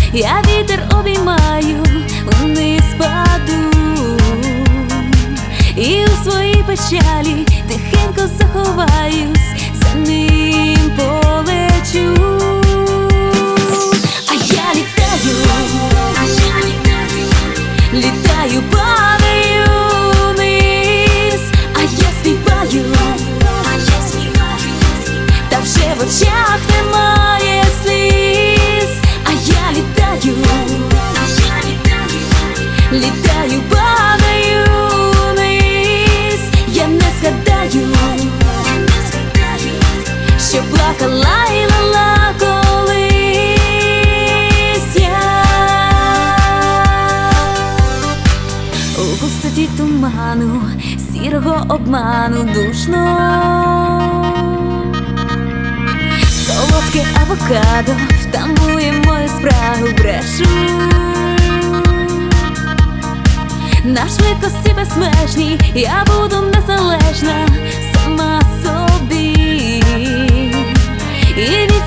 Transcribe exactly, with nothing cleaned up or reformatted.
я вітер обіймаю, вниз паду, і у своїй печалі тихенько заховаюсь, за ним полечу. А я літаю, літаю, падаю вниз, а я співаю, та вже в очах немає сліз. А я літаю, літаю, падаю вниз, я не згадаю, що плакала і лила колись я. У густоті туману, сірого обману душно, солодке авокадо втамує мою спрагу, брешу. На швидкості безмежній я буду незалежна сама собі, і